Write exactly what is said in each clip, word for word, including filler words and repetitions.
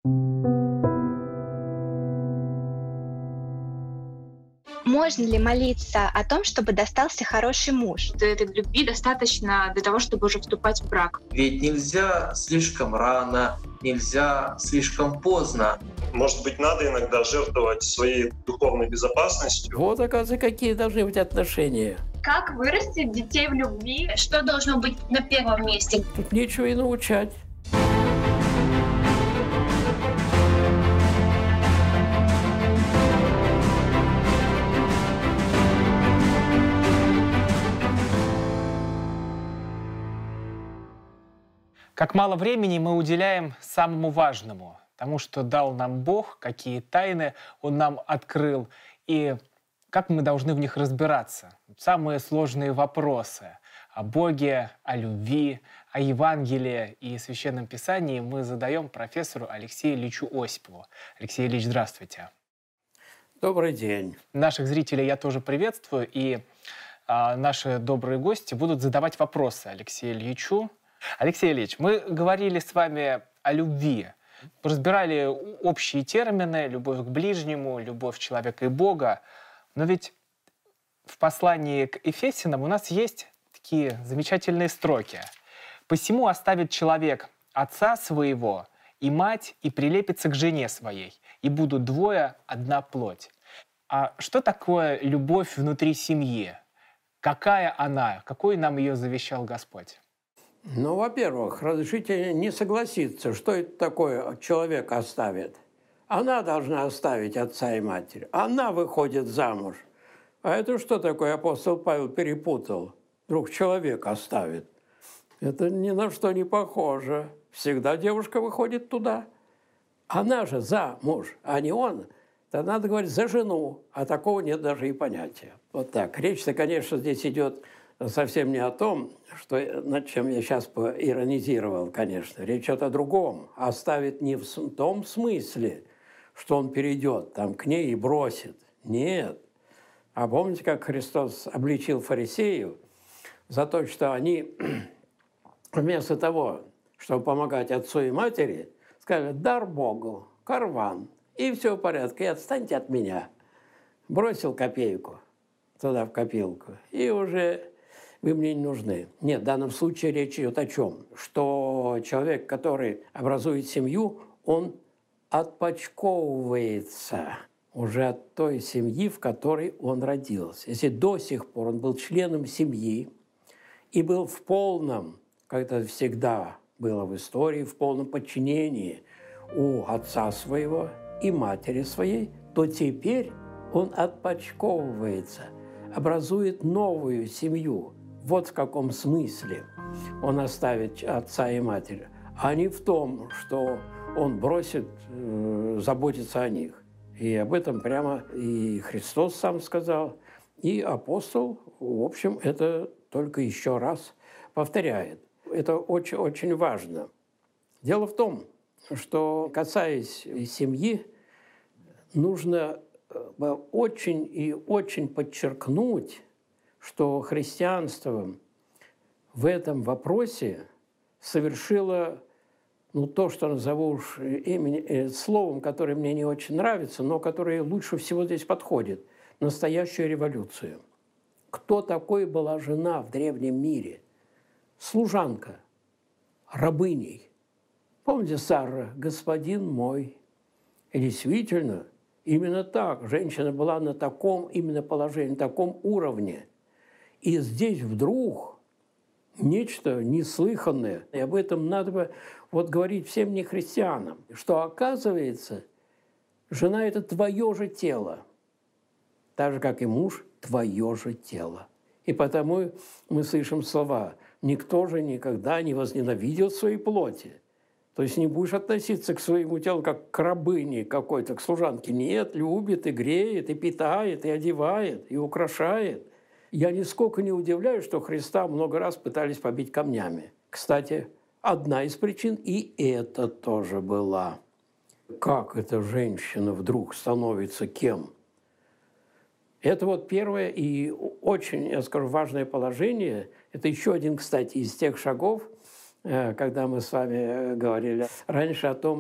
Можно ли молиться о том, чтобы достался хороший муж? Этой любви достаточно для того, чтобы уже вступать в брак. Ведь нельзя слишком рано, нельзя слишком поздно. Может быть, надо иногда жертвовать своей духовной безопасностью. Вот, оказывается, какие должны быть отношения. Как вырастить детей в любви? Что должно быть на первом месте? Тут нечего и научать. Как мало времени мы уделяем самому важному, тому, что дал нам Бог, какие тайны Он нам открыл, и как мы должны в них разбираться. Самые сложные вопросы о Боге, о любви, о Евангелии и Священном Писании мы задаем профессору Алексею Ильичу Осипову. Алексей Ильич, здравствуйте. Добрый день. Наших зрителей я тоже приветствую, и а, наши добрые гости будут задавать вопросы Алексею Ильичу. Алексей Ильич, мы говорили с вами о любви, разбирали общие термины: любовь к ближнему, любовь человека и Бога. Но ведь в послании к Ефесянам у нас есть такие замечательные строки. «Посему оставит человек отца своего и мать, и прилепится к жене своей, и будут двое одна плоть». А что такое любовь внутри семьи? Какая она? Какой нам ее завещал Господь? Ну, во-первых, разрешите не согласиться, что это такое человек оставит. Она должна оставить отца и матерь. Она выходит замуж. А это что такое, апостол Павел перепутал? Вдруг человек оставит. Это ни на что не похоже. Всегда девушка выходит туда. Она же за муж, а не он. То надо говорить за жену, а такого нет даже и понятия. Вот так. Речь-то, конечно, здесь идет совсем не о том, что, над чем я сейчас поиронизировал, конечно. Речь идет о другом. Оставит не в том смысле, что он перейдет там к ней и бросит. Нет. А помните, как Христос обличил фарисеев за то, что они вместо того, чтобы помогать отцу и матери, сказали: дар Богу, карван, и все в порядке, и отстаньте от меня. Бросил копейку туда в копилку, и уже вы мне не нужны. Нет, в данном случае речь идет о чем? Что человек, который образует семью, он отпочковывается уже от той семьи, в которой он родился. Если до сих пор он был членом семьи и был в полном, как это всегда было в истории, в полном подчинении у отца своего и матери своей, то теперь он отпочковывается, образует новую семью. Вот в каком смысле он оставит отца и матерь, а не в том, что он бросит э, заботиться о них. И об этом прямо и Христос сам сказал, и апостол, в общем, это только еще раз повторяет. Это очень-очень важно. Дело в том, что, касаясь семьи, нужно очень и очень подчеркнуть, что христианство в этом вопросе совершило, ну, то, что назову уж имени, э, словом, которое мне не очень нравится, но которое лучше всего здесь подходит – настоящую революцию. Кто такой была жена в древнем мире? Служанка, рабыней. Помните Сара, господин мой? И действительно, именно так. Женщина была на таком именно положении, на таком уровне. И здесь вдруг нечто неслыханное. И об этом надо бы вот говорить всем нехристианам, что оказывается, жена – это твое же тело, так же, как и муж – твое же тело. И потому мы слышим слова: «Никто же никогда не возненавидел своей плоти». То есть не будешь относиться к своему телу как к рабыне какой-то, к служанке. Нет, любит и греет, и питает, и одевает, и украшает. Я нисколько не удивляюсь, что Христа много раз пытались побить камнями. Кстати, одна из причин и это тоже была. Как эта женщина вдруг становится кем? Это вот первое и очень, я скажу, важное положение. Это еще один, кстати, из тех шагов, когда мы с вами говорили раньше о том,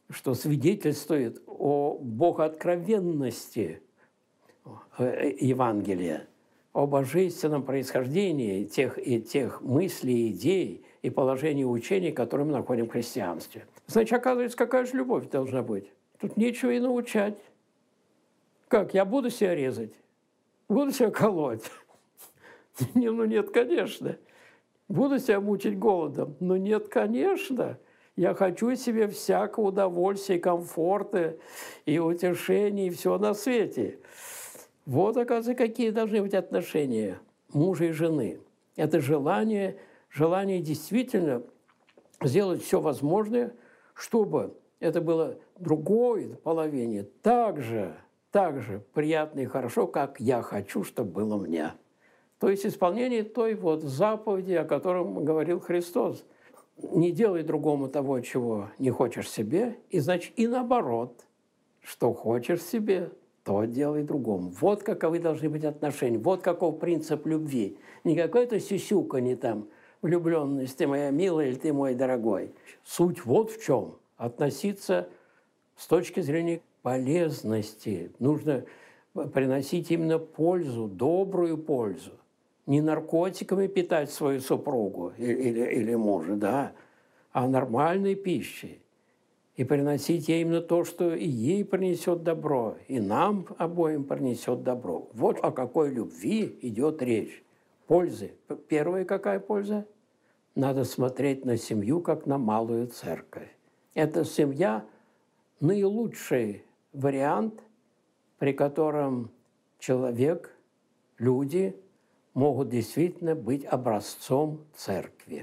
что свидетельствует о богооткровенности Евангелия, о божественном происхождении тех, и тех мыслей, идей и положений учений, которые мы находим в христианстве. Значит, оказывается, какая же любовь должна быть? Тут нечего и научать. Как, я буду себя резать? Буду себя колоть? Не, ну нет, конечно. Буду себя мучить голодом? Ну нет, конечно. Я хочу себе всякого удовольствия, комфорта и утешения, и все на свете. Вот, оказывается, какие должны быть отношения мужа и жены. Это желание, желание действительно сделать все возможное, чтобы это было другой половине так же, так же приятно и хорошо, как я хочу, чтобы было мне. То есть исполнение той вот заповеди, о котором говорил Христос. Не делай другому того, чего не хочешь себе, и значит и наоборот, что хочешь себе, то делай другому. Вот каковы должны быть отношения, вот каков принцип любви. Не какое-то сюсюканье там, влюбленность, ты моя милая или ты мой дорогой. Суть вот в чем. Относиться с точки зрения полезности. Нужно приносить именно пользу, добрую пользу. Не наркотиками питать свою супругу или, или мужа, да, а нормальной пищей. И приносить ей именно то, что и ей принесет добро, и нам обоим принесет добро. Вот о какой любви идет речь. Пользы. Первая какая польза? Надо смотреть на семью, как на малую церковь. Эта семья – наилучший вариант, при котором человек, люди – могут действительно быть образцом церкви.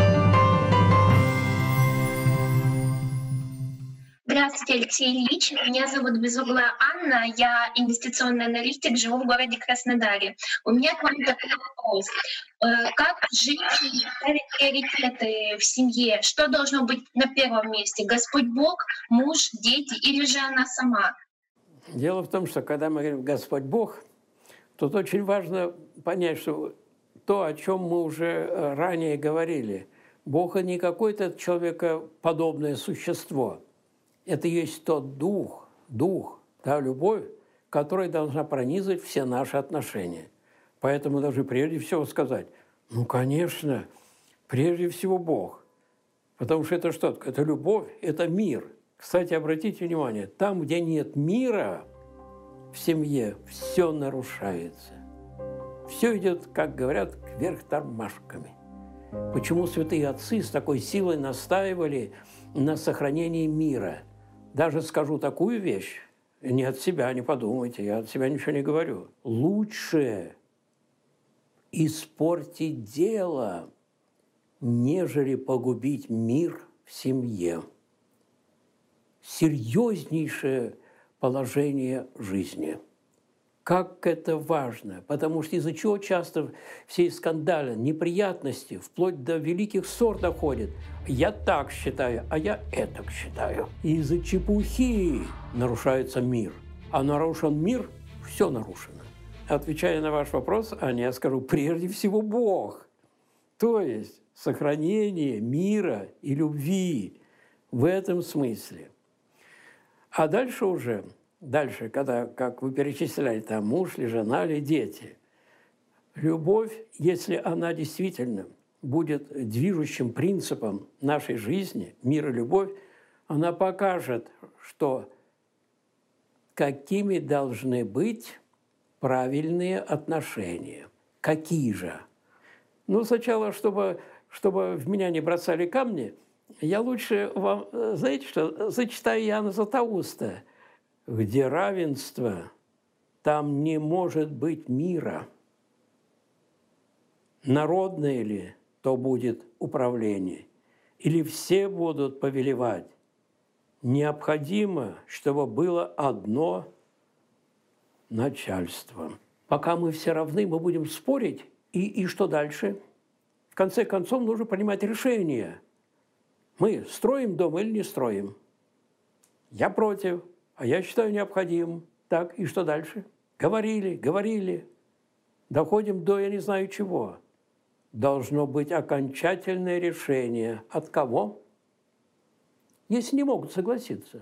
Здравствуйте, Алексей Ильич. Меня зовут без угла Анна. Я инвестиционный аналитик, живу в городе Краснодаре. У меня к вам такой вопрос. Как жить и ставить приоритеты в семье? Что должно быть на первом месте? Господь Бог, муж, дети или же она сама? Дело в том, что когда мы говорим «Господь Бог», тут очень важно понять, что то, о чем мы уже ранее говорили, Бог не какое-то человекоподобное существо. Это есть тот дух, дух, та любовь, которая должна пронизывать все наши отношения. Поэтому мы должны прежде всего сказать, ну, конечно, прежде всего Бог. Потому что это что? Это любовь, это мир. Кстати, обратите внимание, там, где нет мира, в семье все нарушается. Все идет, как говорят, кверх тормашками. Почему святые отцы с такой силой настаивали на сохранении мира? Даже скажу такую вещь, не от себя, не подумайте, я от себя ничего не говорю. Лучше испортить дело, нежели погубить мир в семье. Серьезнейшее положение жизни. Как это важно, потому что из-за чего часто все скандалы, неприятности, вплоть до великих ссор доходят. Я так считаю, а я этак считаю. Из-за чепухи нарушается мир. А нарушен мир, все нарушено. Отвечая на ваш вопрос, Аня, я скажу, прежде всего Бог. То есть сохранение мира и любви в этом смысле. А дальше уже, дальше, когда, как вы перечисляли, там муж ли, жена ли, дети. Любовь, если она действительно будет движущим принципом нашей жизни, мир и любовь, она покажет, что какими должны быть правильные отношения. Какие же? Ну, сначала, чтобы, чтобы в меня не бросали камни, я лучше вам, знаете что, зачитаю Иоанна Златоуста. Где равенство, там не может быть мира. Народное ли, то будет управление. Или все будут повелевать. Необходимо, чтобы было одно начальство. Пока мы все равны, мы будем спорить. И, и что дальше? В конце концов, нужно принимать решение. Мы строим дом или не строим? Я против, а я считаю необходимым. Так, и что дальше? Говорили, говорили. Доходим до я не знаю чего. Должно быть окончательное решение. От кого? если не могут согласиться.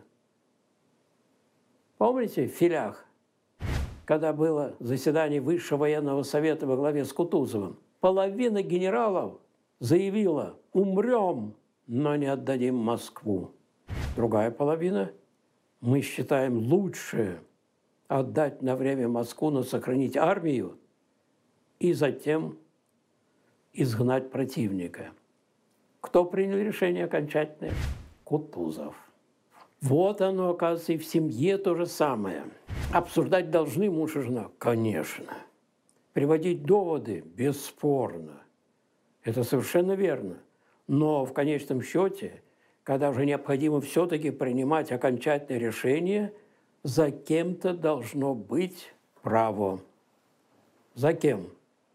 Помните в Филях, когда было заседание Высшего военного совета во главе с Кутузовым, половина генералов заявила: умрем, но не отдадим Москву. Другая половина: мы считаем лучше отдать на время Москву, но сохранить армию и затем изгнать противника. Кто принял решение окончательное? Кутузов. Вот оно, оказывается, и в семье то же самое. Обсуждать должны муж и жена? Конечно. Приводить доводы? Бесспорно. Это совершенно верно. Но в конечном счете, когда уже необходимо все-таки принимать окончательное решение, за кем-то должно быть право. За кем?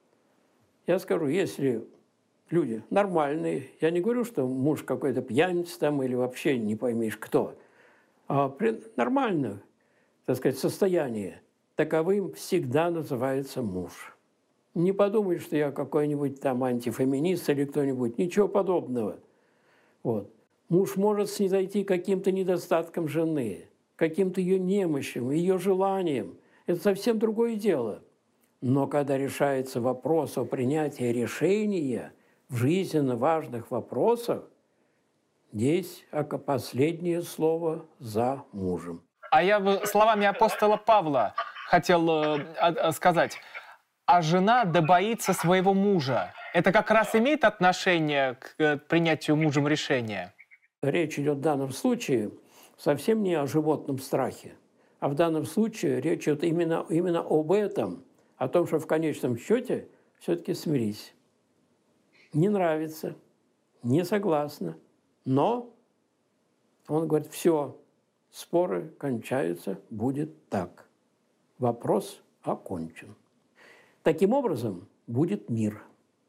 Я скажу, если люди нормальные, я не говорю, что муж какой-то пьяница там или вообще не поймешь кто, а при нормальном, так сказать, состоянии, таковым всегда называется муж. Не подумай, что я какой-нибудь там антифеминист или кто-нибудь, ничего подобного. Вот. Муж может снизойти каким-то недостатком жены, каким-то ее немощью, ее желанием. Это совсем другое дело. Но когда решается вопрос о принятии решения в жизненно важных вопросах, здесь последнее слово за мужем. А я бы словами апостола Павла хотел э, сказать, а жена да боится своего мужа. Это как раз имеет отношение к принятию мужем решения? Речь идет в данном случае совсем не о животном страхе, а в данном случае речь идет именно, именно об этом, о том, что в конечном счете все-таки смирись. Не нравится, не согласна, но он говорит, все, споры кончаются, будет так. Вопрос окончен. Таким образом, будет мир.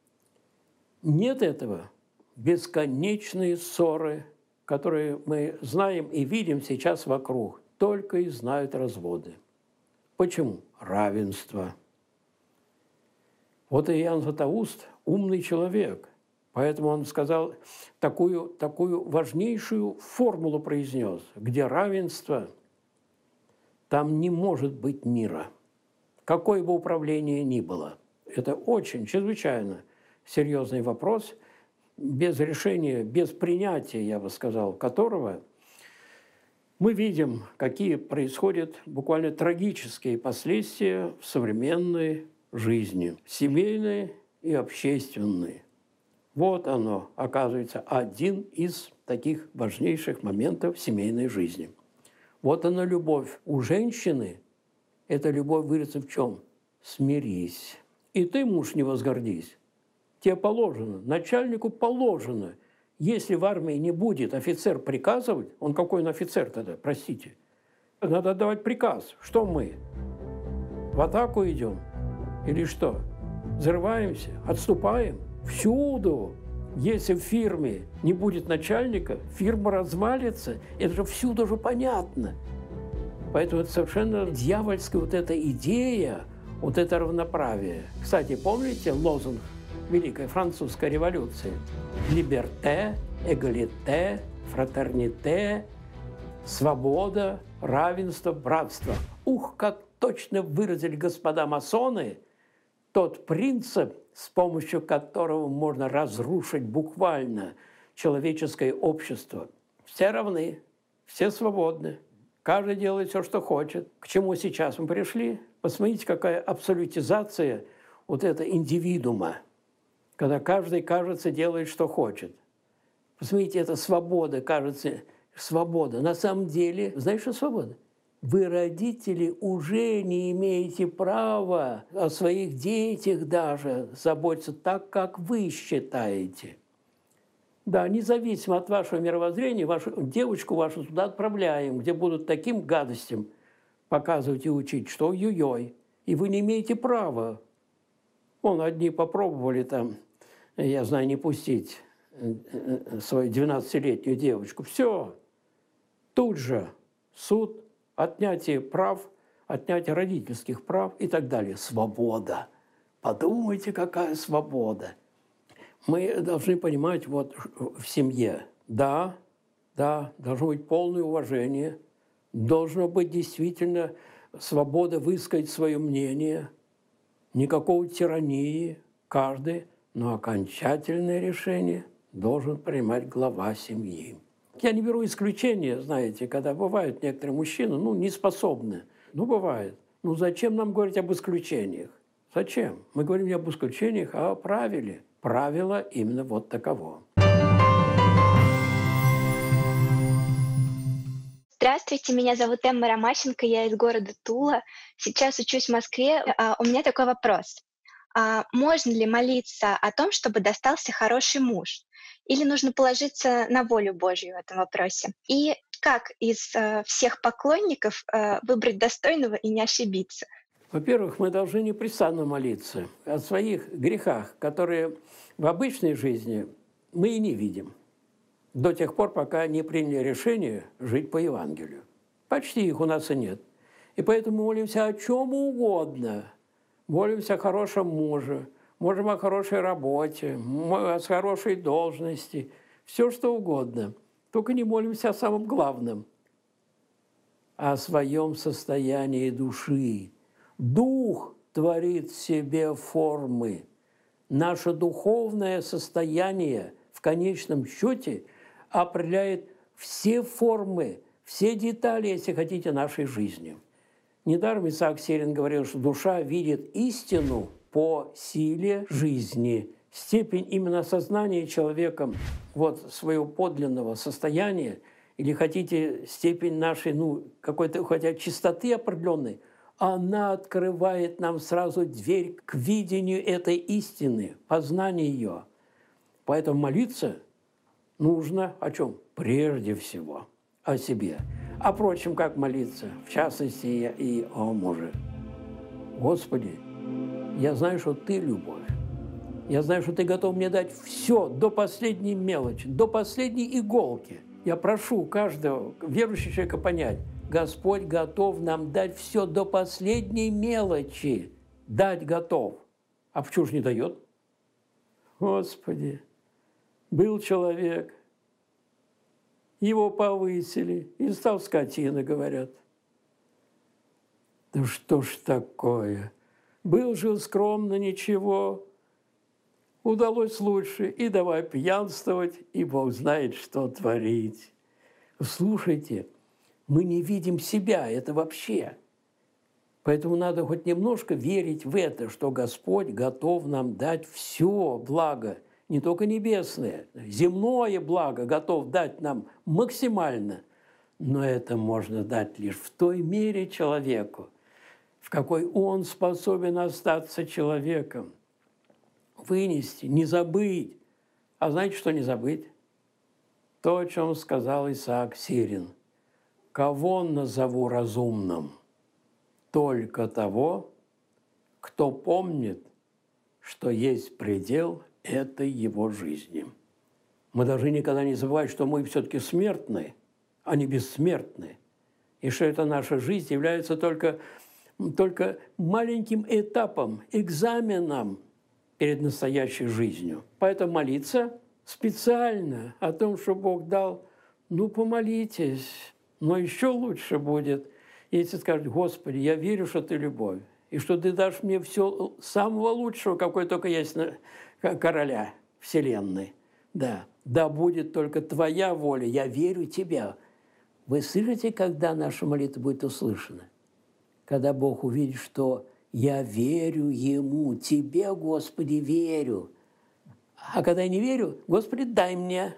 Нет этого, бесконечные ссоры, которые мы знаем и видим сейчас вокруг, только и знают разводы. Почему? Равенство. Вот Иоанн Златоуст – умный человек, поэтому он сказал, такую, такую важнейшую формулу произнес, где равенство, там не может быть мира. Какое бы управление ни было. Это очень, чрезвычайно серьезный вопрос, без решения, без принятия, я бы сказал, которого мы видим, какие происходят буквально трагические последствия в современной жизни, семейной и общественной. Вот оно, оказывается, один из таких важнейших моментов семейной жизни. Вот она любовь. У женщины эта любовь выразится в чем? Смирись. И ты, муж, не возгордись. Тебе положено, начальнику положено. Если в армии не будет офицер приказывать, он какой он офицер тогда, простите? Надо отдавать приказ. Что мы? В атаку идем? Или что? Взрываемся? Отступаем? Всюду. Если в фирме не будет начальника, фирма развалится. Это же всюду же понятно. Поэтому это совершенно дьявольская вот эта идея, вот это равноправие. Кстати, помните лозунг Великой Французской революции? Либерте, эгалите, фратерните, свобода, равенство, братство. Ух, как точно выразили господа масоны тот принцип, с помощью которого можно разрушить буквально человеческое общество. Все равны, все свободны, каждый делает все, что хочет. К чему сейчас мы пришли? Посмотрите, какая абсолютизация вот этого индивидуума, когда каждый, кажется, делает, что хочет. Посмотрите, это свобода, кажется, свобода. На самом деле, знаешь, что свобода? Вы, родители, уже не имеете права о своих детях даже заботиться так, как вы считаете. Да, независимо от вашего мировоззрения, вашу девочку вашу туда отправляем, где будут таким гадостям показывать и учить, что ой-ой-ой. И вы не имеете права. Вон, одни попробовали там, я знаю, не пустить свою двенадцатилетнюю девочку. Все. Тут же суд, отнятие прав, отнятие родительских прав и так далее. Свобода. Подумайте, какая свобода. Мы должны понимать вот в семье, да, Да, должно быть полное уважение, должно быть действительно свобода высказать свое мнение, никакого тирании, каждый, но окончательное решение должен принимать глава семьи. Я не беру исключения, знаете, когда бывают некоторые мужчины, ну, не способны. Ну, бывает. Ну, зачем нам говорить об исключениях? Зачем? Мы говорим не об исключениях, а о правиле. Правило именно вот таково. Здравствуйте, меня зовут Эмма Ромащенко, я из города Тула. Сейчас учусь в Москве. А, У меня такой вопрос. А Можно ли молиться о том, чтобы достался хороший муж? Или нужно положиться на волю Божью в этом вопросе? И как из э, всех поклонников э, выбрать достойного и не ошибиться? Во-первых, мы должны непрестанно молиться о своих грехах, которые в обычной жизни мы и не видим. До тех пор, пока не приняли решение жить по Евангелию. Почти их у нас и нет. И поэтому молимся о чем угодно. Молимся о хорошем муже, можем о хорошей работе, о хорошей должности, все что угодно. Только не молимся о самом главном, о своем состоянии души. Дух творит в себе формы. Наше духовное состояние в конечном счете определяет все формы, все детали, если хотите, нашей жизни. Недаром Исаак Сирин говорил, что душа видит истину по силе жизни. Степень именно осознания человеком вот своего подлинного состояния, или хотите, степень нашей, ну, какой-то, хотя чистоты определенной, она открывает нам сразу дверь к видению этой истины, познанию ее. Поэтому молиться нужно о чем? Прежде всего о себе. А впрочем, как молиться? В частности, и о муже. Господи, я знаю, что Ты любовь. Я знаю, что Ты готов мне дать все до последней мелочи, до последней иголки. Я прошу каждого верующего человека понять, Господь готов нам дать все до последней мелочи. Дать готов. А почему же не дает? Господи, был человек, его повысили, и стал скотиной, говорят. Да что ж такое? Был, жил скромно, ничего. Удалось лучше, и давай пьянствовать, и Бог знает, что творить. Слушайте, мы не видим себя, это вообще. Поэтому надо хоть немножко верить в это, что Господь готов нам дать все благо, не только небесное, земное благо готов дать нам максимально, но это можно дать лишь в той мере человеку, в какой он способен остаться человеком, вынести, не забыть. А знаете, что не забыть? То, о чем сказал Исаак Сирин. «Кого назову разумным? Только того, кто помнит, что есть предел этой его жизни». Мы должны никогда не забывать, что мы все-таки смертны, а не бессмертны. И что эта наша жизнь является только, только маленьким этапом, экзаменом перед настоящей жизнью. Поэтому молиться специально о том, что Бог дал, ну, помолитесь. Но еще лучше будет, если скажете: Господи, я верю, что Ты любовь, и что Ты дашь мне все самого лучшего, какой только есть на короля вселенной. Да, да будет только Твоя воля, я верю Тебя. Вы слышите, когда наша молитва будет услышана? Когда Бог увидит, что я верю Ему, Тебе, Господи, верю. А когда я не верю, Господи, дай мне.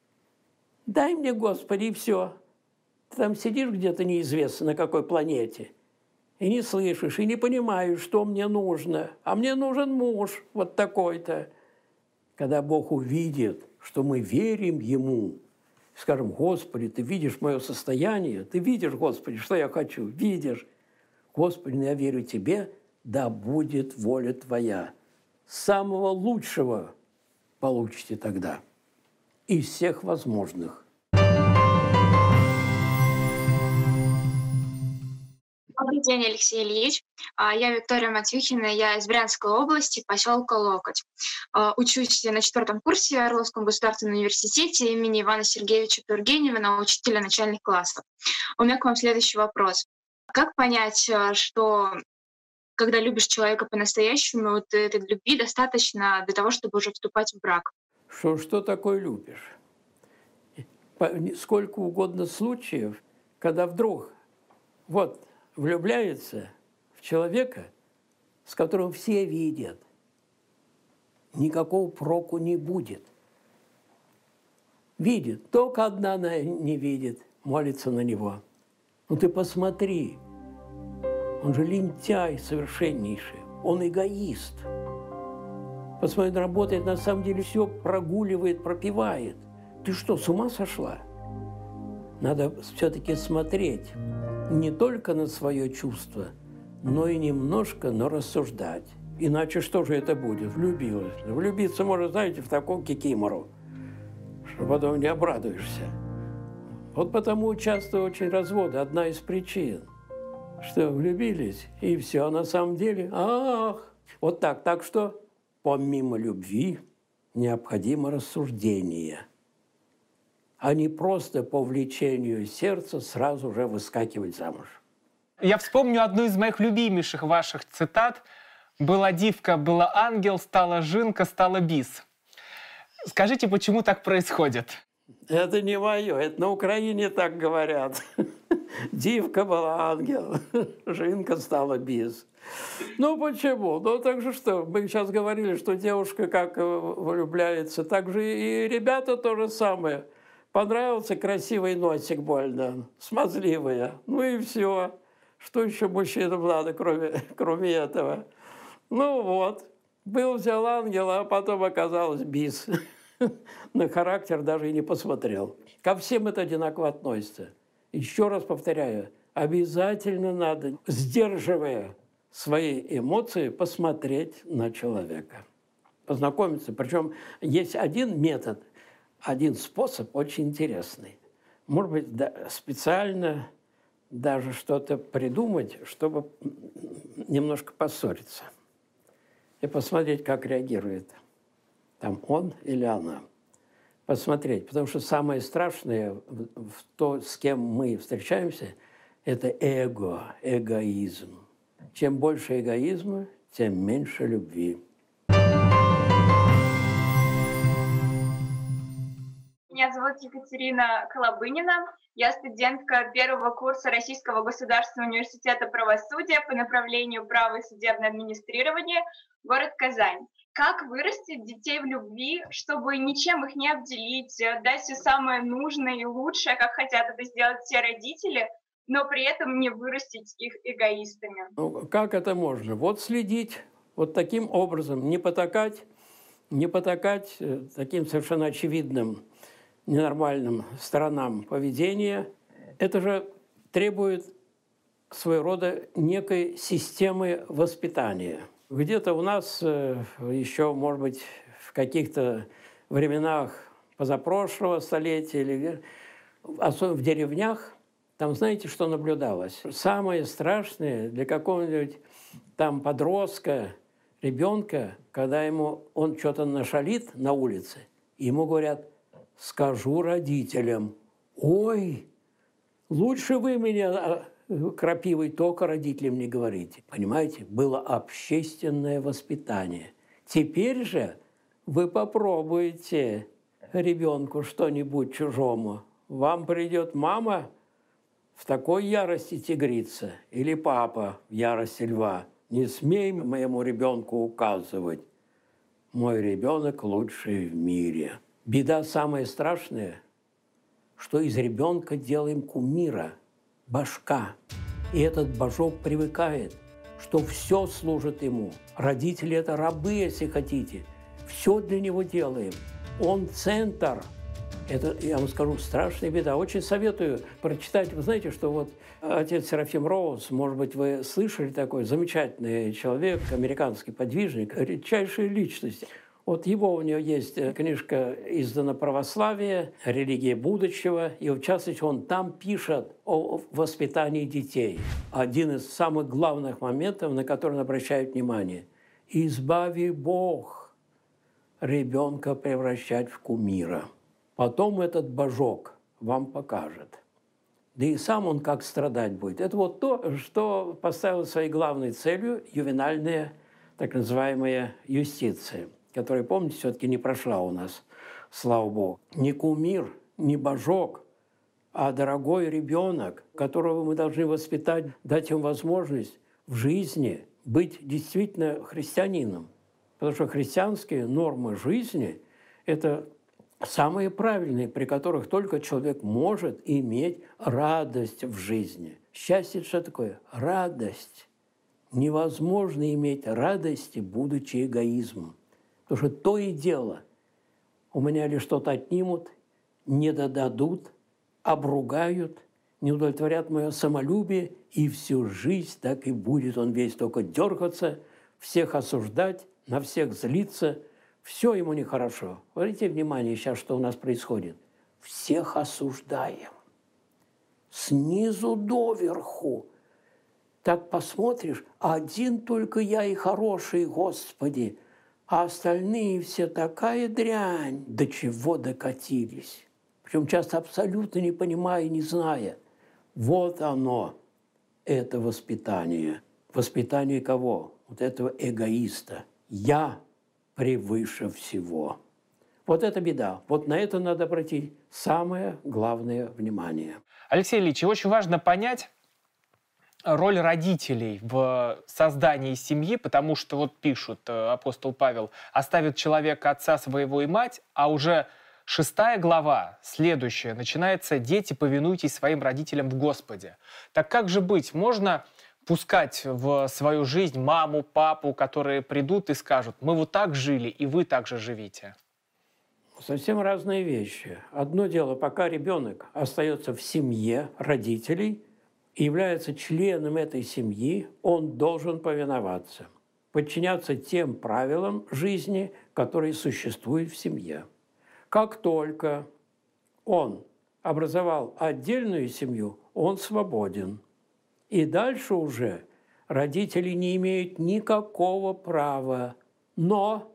Дай мне, Господи, и все. Ты там сидишь где-то неизвестно на какой планете, и не слышишь, и не понимаешь, что мне нужно. А мне нужен муж вот такой-то. Когда Бог увидит, что мы верим Ему, скажем: Господи, Ты видишь мое состояние, Ты видишь, Господи, что я хочу, видишь. Господи, я верю Тебе, да будет воля Твоя. Самого лучшего получите тогда из всех возможных. Добрый Добрый день, Алексей Ильич. А, Я Виктория Матвихина, я из Брянской области, поселка Локоть. А, Учусь на четвертом курсе в Орловском государственном университете имени Ивана Сергеевича Тургенева на учителя начальных классов. У меня к вам следующий вопрос. Как понять, а, что когда любишь человека по-настоящему, вот этой любви достаточно для того, чтобы уже вступать в брак? Что, что такое любишь? По- Сколько угодно случаев, когда вдруг вот влюбляется в человека, с которым все видят, никакого проку не будет. Видит, только одна она не видит, молится на него. Ну ты посмотри, он же лентяй совершеннейший, он эгоист. Посмотри, он работает, на самом деле все прогуливает, пропивает. Ты что, с ума сошла? Надо все-таки смотреть не только на свое чувство, но и немножко, но рассуждать. Иначе что же это будет? Влюбилась. Влюбиться можно, знаете, в таком кикимору, что потом не обрадуешься. Вот потому часто очень разводы. Одна из причин, что влюбились, и все. А на самом деле, ах, вот так. Так что помимо любви необходимо рассуждение, а не просто по влечению сердца сразу же выскакивать замуж. Я вспомню одну из моих любимейших ваших цитат. «Была дивка, была ангел, стала жинка, стала бис». Скажите, почему так происходит? Это не мое, это на Украине так говорят. Дивка была ангел, жинка стала бис. Ну почему? Ну так же что? Мы сейчас говорили, что девушка как влюбляется, так же и ребята то же самое. Понравился красивый носик больно, смазливая. Ну и все. Что еще мужчинам надо, кроме, кроме этого? Ну вот. Был, взял ангела, а потом оказалось бис. На характер даже и не посмотрел. Ко всем это одинаково относится. Еще раз повторяю, обязательно надо, сдерживая свои эмоции, посмотреть на человека. Познакомиться. Причем есть один метод, один способ очень интересный. Может быть, да, специально даже что-то придумать, чтобы немножко поссориться. И посмотреть, как реагирует там он или она. Посмотреть. Потому что самое страшное в то, с кем мы встречаемся, это эго, эгоизм. Чем больше эгоизма, тем меньше любви. Меня зовут Екатерина Колобынина. Я студентка первого курса Российского государственного университета правосудия по направлению право и судебное администрирование, город Казань. Как вырастить детей в любви, чтобы ничем их не обделить, дать все самое нужное и лучшее, как хотят это сделать все родители, но при этом не вырастить их эгоистами? Ну, как это можно? Вот следить вот таким образом, не потакать, не потакать э, таким совершенно очевидным ненормальным сторонам поведения. Это же требует своего рода некой системы воспитания. Где-то у нас э, еще, может быть, в каких-то временах позапрошлого столетия, или особенно в деревнях, там знаете, что наблюдалось? Самое страшное для какого-нибудь там подростка, ребенка, когда ему он что-то нашалит на улице, ему говорят: скажу родителям: ой, лучше вы меня крапивой только родителям не говорите. Понимаете? Было общественное воспитание. Теперь же вы попробуйте ребенку что-нибудь чужому. Вам придет мама в такой ярости тигрица или папа в ярости льва. Не смей моему ребенку указывать. Мой ребенок лучший в мире. Беда самая страшная, что из ребенка делаем кумира, башка. И этот божок привыкает, что все служит ему. Родители – это рабы, если хотите. Все для него делаем. Он центр. Это, я вам скажу, страшная беда. Очень советую прочитать. Вы знаете, что вот отец Серафим Роуз, может быть, вы слышали такой замечательный человек, американский подвижник, редчайшая личность. Вот его у него есть книжка издана «Православие. Религия будущего». И в частности он там пишет о воспитании детей. Один из самых главных моментов, на который он обращает внимание. «Избави Бог ребенка превращать в кумира. Потом этот божок вам покажет». Да и сам он как страдать будет. Это вот то, что поставил своей главной целью ювенальная, так называемая юстиция, которая, помните, все-таки не прошла у нас, слава Богу. Не кумир, не божок, а дорогой ребенок, которого мы должны воспитать, дать ему возможность в жизни быть действительно христианином. Потому что христианские нормы жизни – это самые правильные, при которых только человек может иметь радость в жизни. Счастье – что такое? Радость. Невозможно иметь радости, будучи эгоизмом. Потому что то и дело. У меня ли что-то отнимут, не додадут, обругают, не удовлетворят мое самолюбие, и всю жизнь так и будет он весь только дергаться, всех осуждать, на всех злиться. Все ему нехорошо. Обратите внимание сейчас, что у нас происходит. Всех осуждаем. Снизу доверху. Так посмотришь, один только я и хороший, Господи, а остальные все такая дрянь. До чего докатились. Причем часто абсолютно не понимая и не зная. Вот оно, это воспитание. Воспитание кого? Вот этого эгоиста. Я превыше всего. Вот это беда. Вот на это надо обратить самое главное внимание. Алексей Ильич, очень важно понять роль родителей в создании семьи, потому что, вот пишут апостол Павел, оставит человек отца своего и мать, а уже шестая глава, следующая, начинается «Дети, повинуйтесь своим родителям в Господе». Так как же быть? Можно пускать в свою жизнь маму, папу, которые придут и скажут: мы вот так жили, и вы так же живите? Совсем разные вещи. Одно дело, пока ребенок остается в семье родителей и является членом этой семьи, он должен повиноваться, подчиняться тем правилам жизни, которые существуют в семье. Как только он образовал отдельную семью, он свободен. И дальше уже родители не имеют никакого права, но,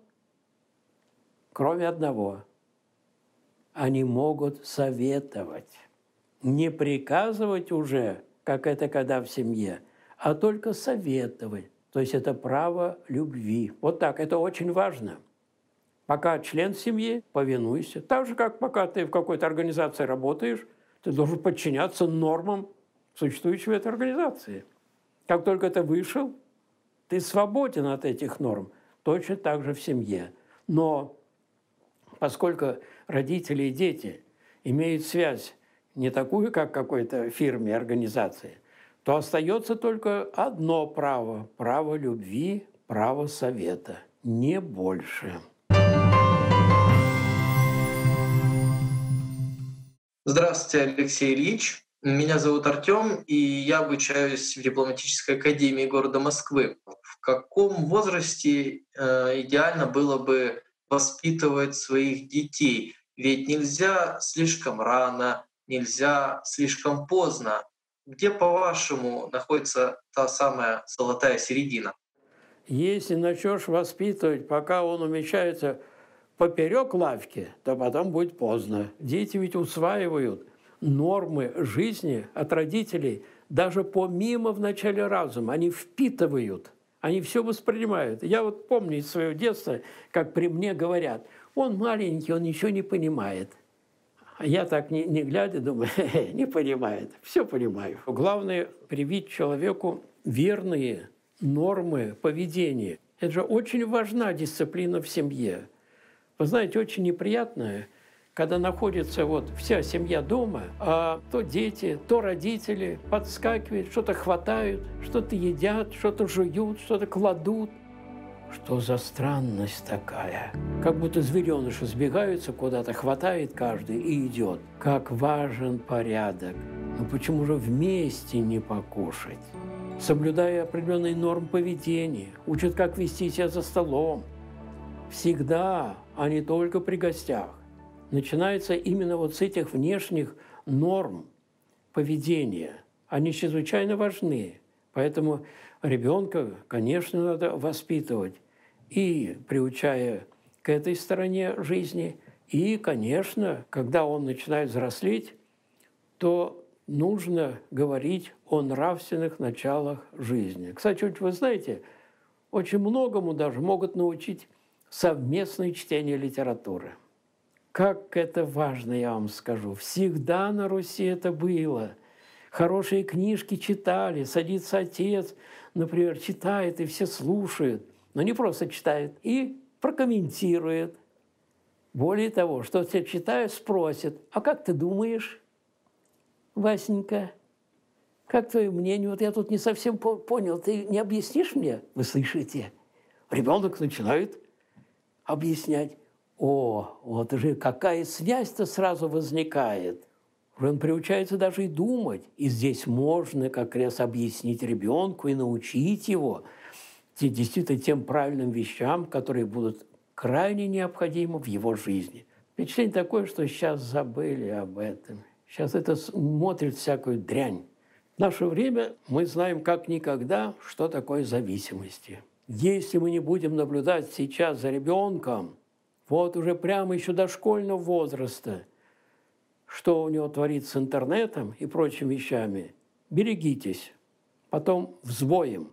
кроме одного, они могут советовать. Не приказывать уже, как это когда в семье, а только советовать. То есть это право любви. Вот так, это очень важно. Пока член семьи, повинуйся. Так же, как пока ты в какой-то организации работаешь, ты должен подчиняться нормам существующей в этой организации. Как только ты вышел, ты свободен от этих норм. Точно так же в семье. Но поскольку родители и дети имеют связь не такую, как в какой-то фирме, организации, то остается только одно право – право любви, право совета. Не больше. Здравствуйте, Алексей Ильич. Меня зовут Артем, и я обучаюсь в дипломатической академии города Москвы. В каком возрасте э, идеально было бы воспитывать своих детей? Ведь нельзя слишком рано, нельзя слишком поздно. Где, по-вашему, находится та самая золотая середина? Если начнешь воспитывать, пока он умещается поперек лавки, то потом будет поздно. Дети ведь усваивают нормы жизни от родителей даже помимо в начале разума. Они впитывают, они все воспринимают. Я вот помню из своего детства, как при мне говорят: он маленький, он ничего не понимает. А я так не, не глядя думаю: не понимает, все понимаю. Главное – привить человеку верные нормы поведения. Это же очень важна дисциплина в семье. Вы знаете, очень неприятное, когда находится вот вся семья дома, а то дети, то родители подскакивают, что-то хватают, что-то едят, что-то жуют, что-то кладут. Что за странность такая? Как будто звереныши сбегаются куда-то, хватает каждый и идет. Как важен порядок. Но почему же вместе не покушать? Соблюдая определенные нормы поведения, учат, как вести себя за столом. всегда, а не только при гостях, начинается именно вот с этих внешних норм поведения. Они чрезвычайно важны. Поэтому ребенка, конечно, надо воспитывать и приучая к этой стороне жизни, и, конечно, когда он начинает взрослеть, то нужно говорить о нравственных началах жизни. Кстати, вы знаете, очень многому даже могут научить совместное чтение литературы. Как это важно, я вам скажу. Всегда на Руси это было. Хорошие книжки читали, садится отец, например, читает, и все слушают. Но не просто читает, и прокомментирует. Более того, что все читают, спросят: а как ты думаешь, Васенька? Как твое мнение? Вот я тут не совсем понял. Ты не объяснишь мне? Вы слышите? Ребенок начинает объяснять. О, вот уже какая связь-то сразу возникает. Он приучается даже и думать. И здесь можно как раз объяснить ребенку и научить его действительно тем правильным вещам, которые будут крайне необходимы в его жизни. Впечатление такое, что сейчас забыли об этом. Сейчас это смотрит всякую дрянь. В наше время мы знаем как никогда, что такое зависимости. Если мы не будем наблюдать сейчас за ребенком, вот уже прямо еще дошкольного возраста, что у него творится с интернетом и прочими вещами, берегитесь. Потом взвоем.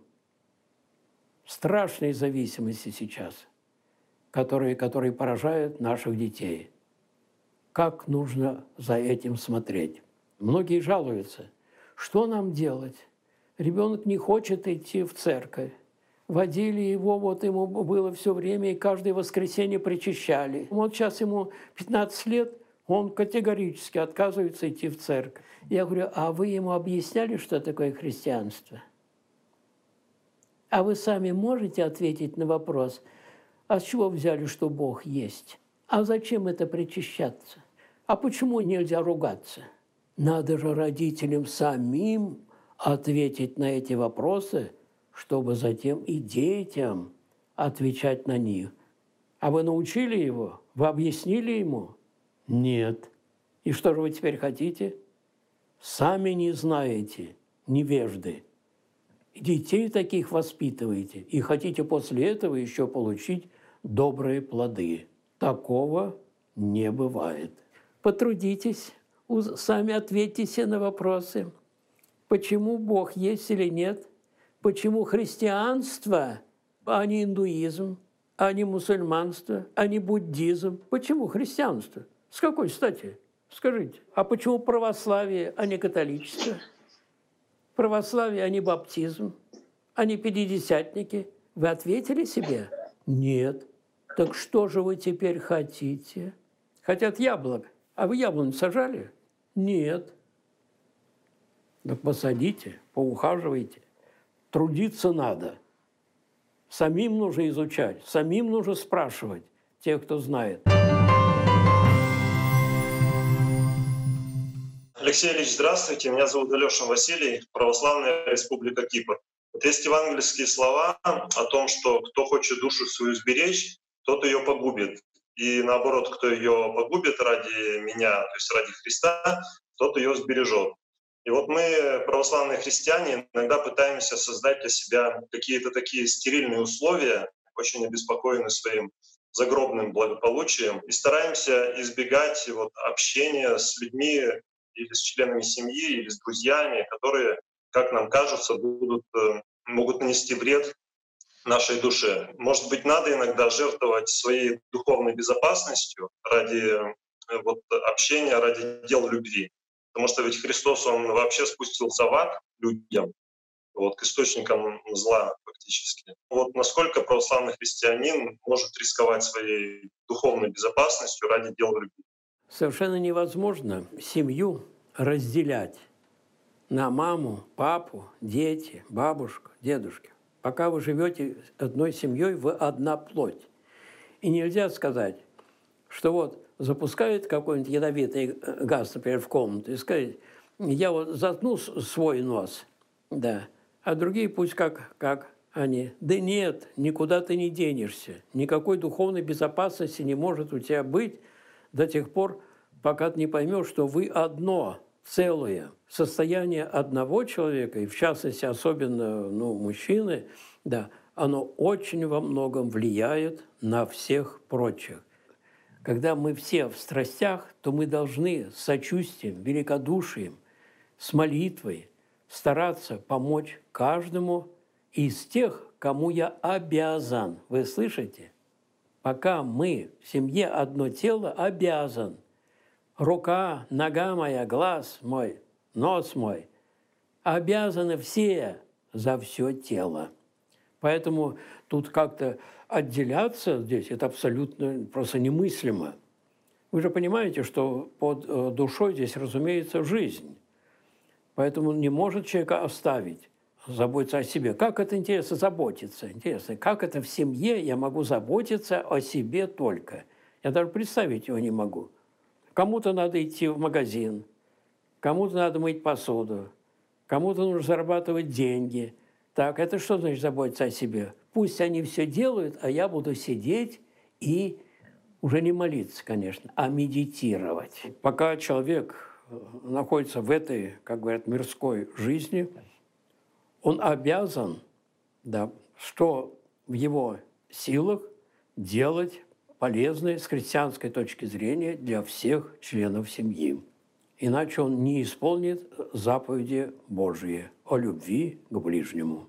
Страшные зависимости сейчас, которые, которые поражают наших детей. Как нужно за этим смотреть? Многие жалуются. Что нам делать? Ребенок не хочет идти в церковь. Водили его, вот ему было все время, и каждое воскресенье причащали. Вот сейчас ему пятнадцать лет, он категорически отказывается идти в церковь. Я говорю: а вы ему объясняли, что такое христианство? А вы сами можете ответить на вопрос: а с чего взяли, что Бог есть? А зачем это причащаться? А почему нельзя ругаться? Надо же родителям самим ответить на эти вопросы, чтобы затем и детям отвечать на них. А вы научили его? Вы объяснили ему? Нет. И что же вы теперь хотите? Сами не знаете, невежды. Детей таких воспитываете и хотите после этого еще получить добрые плоды. Такого не бывает. Потрудитесь, сами ответьте себе на вопросы. Почему Бог есть или нет? Почему христианство, а не индуизм, а не мусульманство, а не буддизм? Почему христианство? С какой стати? Скажите. А почему православие, а не католичество? Православие, а не баптизм, а не пятидесятники? Вы ответили себе? Нет. Так что же вы теперь хотите? Хотят яблок. А вы яблоню сажали? Нет. Так посадите, поухаживайте. Трудиться надо. Самим нужно изучать, самим нужно спрашивать тех, кто знает. Алексей Ильич, здравствуйте. Меня зовут Алёшин Василий, Православная Республика Кипр. Вот есть евангельские слова о том, что кто хочет душу свою сберечь, тот ее погубит. И наоборот, кто ее погубит ради меня, то есть ради Христа, тот ее сбережет. И вот мы, православные христиане, иногда пытаемся создать для себя какие-то такие стерильные условия, очень обеспокоены своим загробным благополучием, и стараемся избегать вот общения с людьми или с членами семьи, или с друзьями, которые, как нам кажется, будут, могут нанести вред нашей душе. Может быть, надо иногда жертвовать своей духовной безопасностью ради вот, общения, ради дел любви. Потому что ведь Христос, Он вообще спустился в ад людям, вот, к источникам зла фактически. Вот насколько православный христианин может рисковать своей духовной безопасностью ради дел любви? Совершенно невозможно семью разделять на маму, папу, дети, бабушку, дедушку. Пока вы живете одной семьей, вы одна плоть. И нельзя сказать, что вот запускают какой-нибудь ядовитый газ, например, в комнату, и сказать: я вот заткну свой нос, да, а другие пусть как, как Они, да нет, никуда ты не денешься. Никакой духовной безопасности не может у тебя быть до тех пор, пока ты не поймешь, что вы одно, целое. Состояние одного человека, и в частности, особенно ну, мужчины, да, оно очень во многом влияет на всех прочих. Когда мы все в страстях, то мы должны с сочувствием, великодушием, с молитвой стараться помочь каждому из тех, кому я обязан. Вы слышите? Пока мы в семье одно тело, обязан. Рука, нога моя, глаз мой, нос мой. Обязаны все за все тело. Поэтому тут как-то отделяться здесь – это абсолютно просто немыслимо. Вы же понимаете, что под душой здесь, разумеется, жизнь. Поэтому не может человека оставить, заботиться о себе. Как это интересно заботиться? Интересно, как это в семье я могу заботиться о себе только? Я даже представить его не могу. Кому-то надо идти в магазин, кому-то надо мыть посуду, кому-то нужно зарабатывать деньги. Так, это что значит заботиться о себе? Пусть они все делают, а я буду сидеть и уже не молиться, конечно, а медитировать. Пока человек находится в этой, как говорят, мирской жизни, он обязан, да, что в его силах делать полезное с христианской точки зрения для всех членов семьи. Иначе он не исполнит заповеди Божьи о любви к ближнему.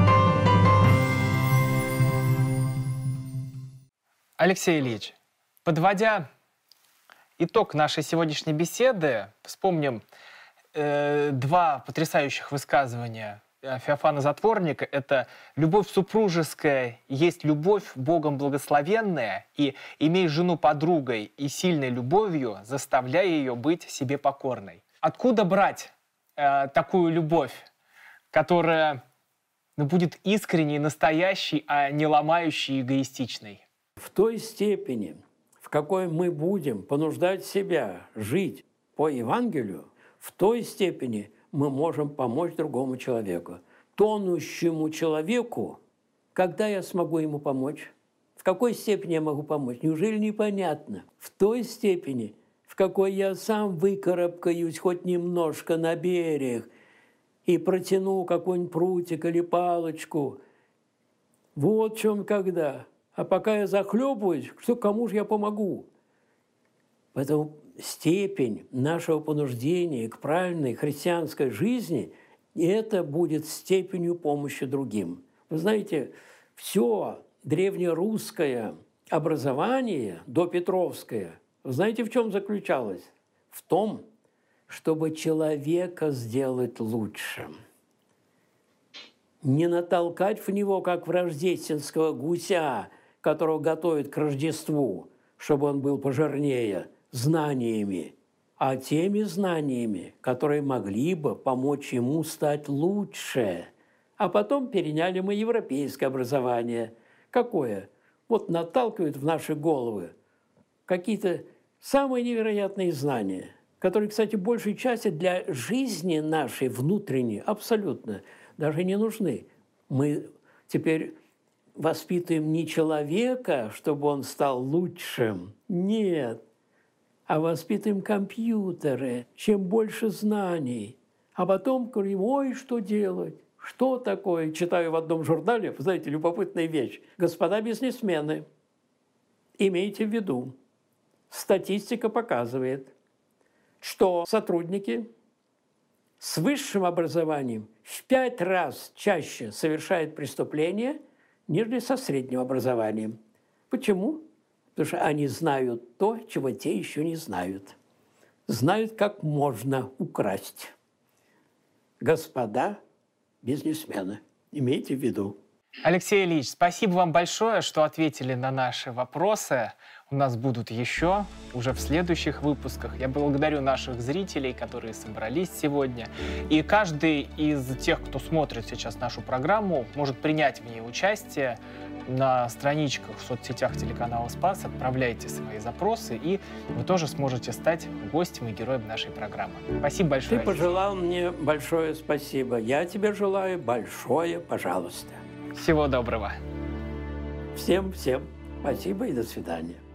Алексей Ильич, подводя итог нашей сегодняшней беседы, вспомним э, два потрясающих высказывания Феофана Затворника. Это «любовь супружеская есть любовь Богом благословенная, и имей жену подругой и сильной любовью, заставляя ее быть себе покорной». Откуда брать э, такую любовь, которая ну, будет искренней, настоящей, а не ломающей и эгоистичной? В той степени, в какой мы будем понуждать себя жить по Евангелию, в той степени мы можем помочь другому человеку. Тонущему человеку, когда я смогу ему помочь? В какой степени я могу помочь? Неужели непонятно? В той степени, в какой я сам выкарабкаюсь хоть немножко на берег и протяну какой-нибудь прутик или палочку. Вот в чем когда. А пока я захлебываюсь, что кому же я помогу? Поэтому степень нашего понуждения к правильной христианской жизни – это будет степенью помощи другим. Вы знаете, все древнерусское образование, допетровское, вы знаете, в чем заключалось? В том, чтобы человека сделать лучше. Не натолкать в него, как в рождественского гуся, которого готовят к Рождеству, чтобы он был пожирнее, знаниями, а теми знаниями, которые могли бы помочь ему стать лучше. А потом переняли мы европейское образование. Какое? Вот наталкивают в наши головы какие-то самые невероятные знания, которые, кстати, большей части для жизни нашей внутренней абсолютно даже не нужны. Мы теперь воспитываем не человека, чтобы он стал лучшим. Нет. А воспитываем компьютеры. Чем больше знаний. А потом говорим, ой, что делать? Что такое? Читаю в одном журнале, вы знаете, любопытная вещь. Господа бизнесмены, имейте в виду, статистика показывает, что сотрудники с высшим образованием в пять раз чаще совершают преступления, нежели со средним образованием. Почему? Потому что они знают то, чего те еще не знают. Знают, как можно украсть. Господа бизнесмены, имейте в виду. Алексей Ильич, спасибо вам большое, что ответили на наши вопросы. У нас будут еще, уже в следующих выпусках. Я благодарю наших зрителей, которые собрались сегодня. И каждый из тех, кто смотрит сейчас нашу программу, может принять в ней участие на страничках в соцсетях телеканала «Спас». Отправляйте свои запросы, и вы тоже сможете стать гостем и героем нашей программы. Спасибо большое. Ты пожелал мне большое спасибо. Я тебе желаю большое пожалуйста. Всего доброго. Всем-всем спасибо и до свидания.